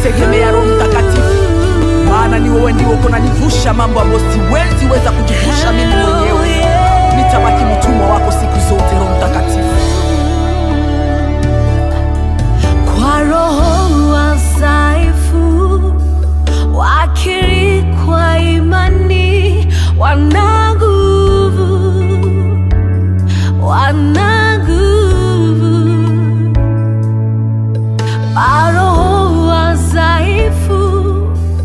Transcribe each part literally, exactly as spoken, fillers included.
nakutegemea Roho Mtakatifu, maana ni wewe ndiye unanivusha mambo ambayo siwezi weza kujivusha mimi mwenyewe. Nitabaki mtumwa wako siku zote Roho Mtakatifu. Kwa roho wadhaifu wakiri kwa imani, wana nguvu, wana nguvu. Kwa roho wadhaifu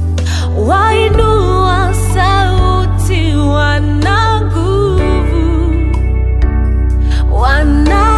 wainua sauti, wana nguvu, wana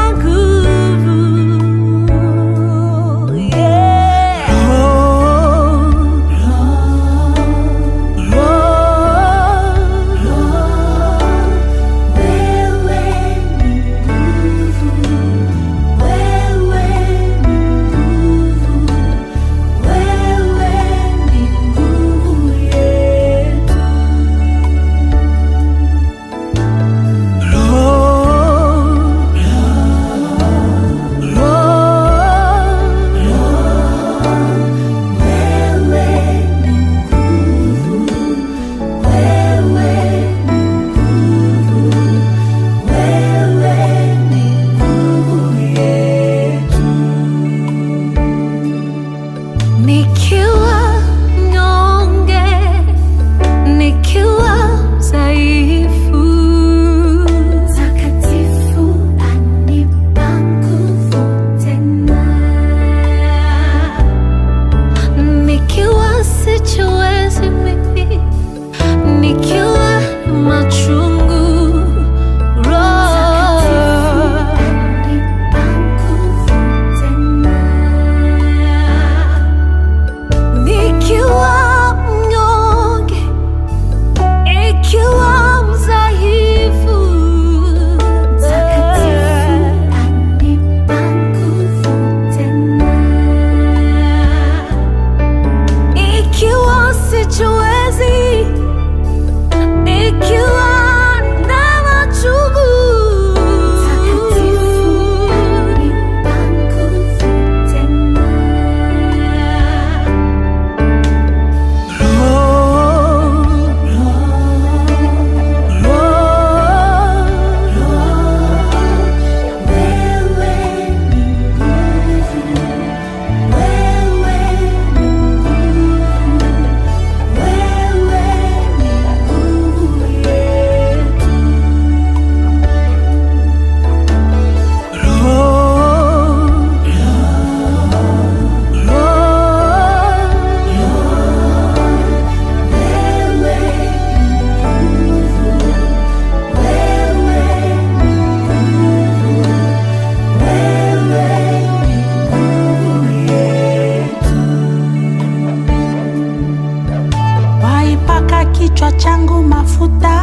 kichwa changu mafuta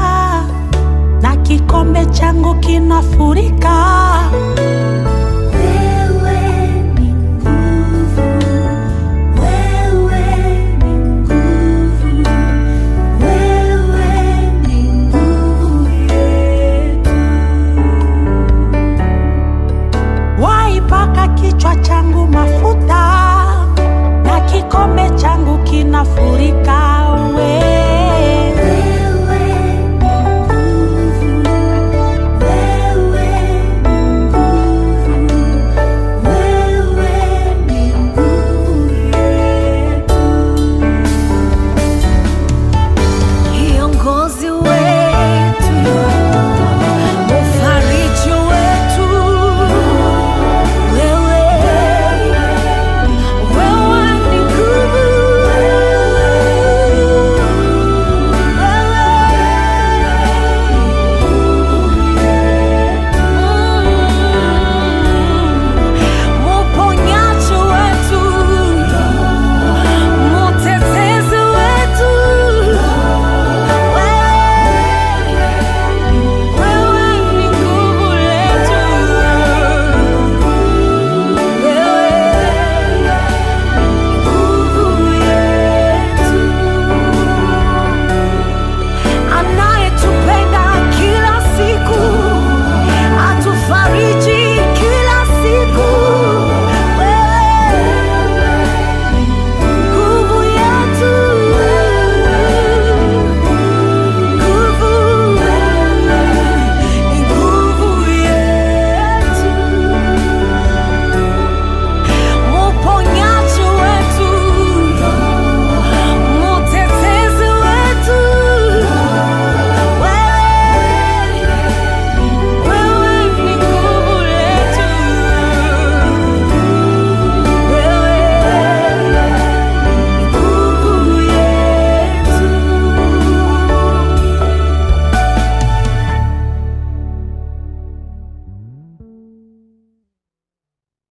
na kikombe changu kinafurika. Wewe ni nguvu, wewe ni nguvu, wewe ni nguvu yetu. Waipaka kichwa changu mafuta na kikombe changu kinafurika.